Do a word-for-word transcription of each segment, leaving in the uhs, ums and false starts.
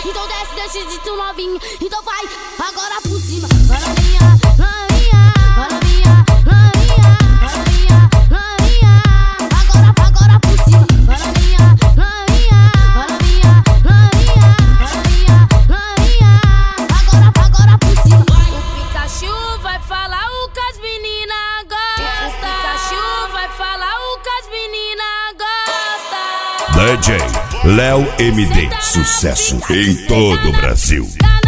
Então desce, deixa de tu novinho. Então vai, agora por cima. Vai novinha, novinha. Vai novinha, novinha. Vai novinha, novinha. Agora, agora por cima. Vai novinha, novinha. Vai novinha, novinha. Vai novinha, novinha. Agora, agora por cima. O Pikachu vai falar o que as meninas gostam. O Pikachu vai falar o que as meninas gostam. D J Léo M D, sucesso em todo o Brasil.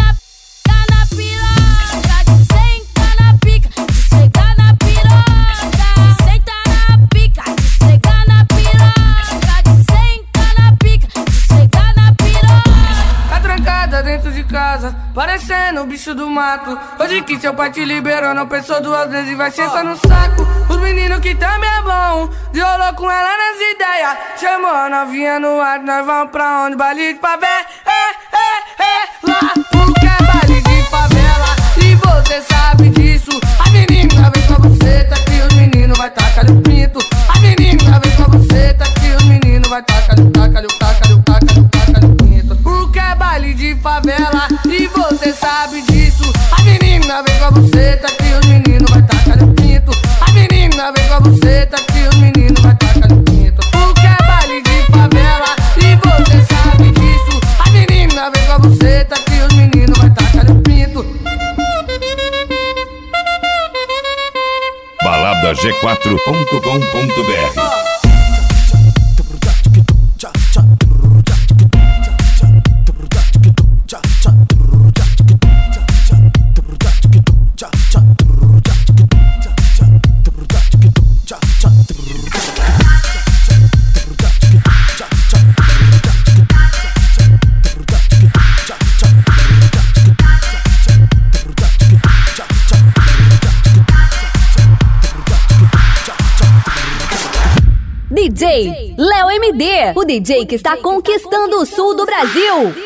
Parecendo o bicho do mato. Hoje que seu pai te liberou, não pensou duas vezes e vai sentar no saco. Os meninos que também é bom, violou com ela nas ideias. Chamou a novinha no ar, nós vamos pra onde? Baile de favela, é, é, é, lá. Porque é baile de favela e você sabe disso. A menina vem com a buceta que os meninos vai tacar o pinto. A menina vem com a buceta que os meninos vai tacar o tacar o tacar o tacar o tacar o pinto. Porque é baile de favela e você sabe disso. A menina vem com a buceta que os meninos vai tacar no pinto. A menina vem com a buceta que os meninos vai tacar no pinto. Porque é baile de favela e você sabe disso. A menina vem com a buceta que os meninos vai tacar no pinto. balada g quatro ponto com ponto br. D J Léo M D, o D J que está conquistando o sul do Brasil.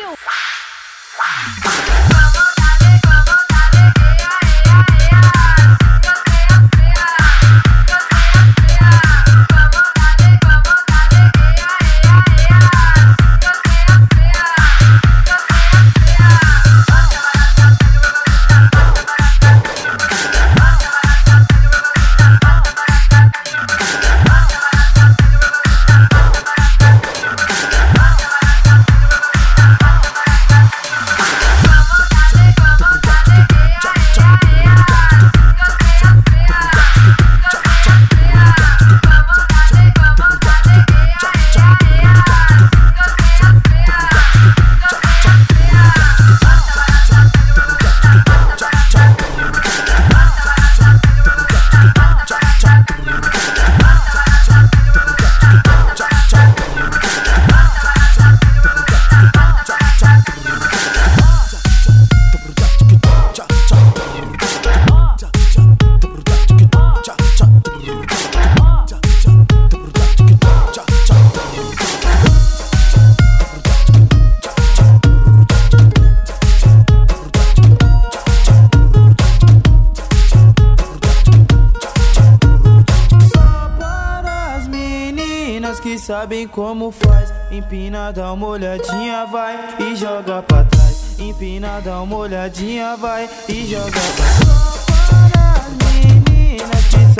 Sabem como faz, empina, dá uma olhadinha, vai e joga pra trás. Empina, dá uma olhadinha, vai e joga pra trás. Só para as meninas que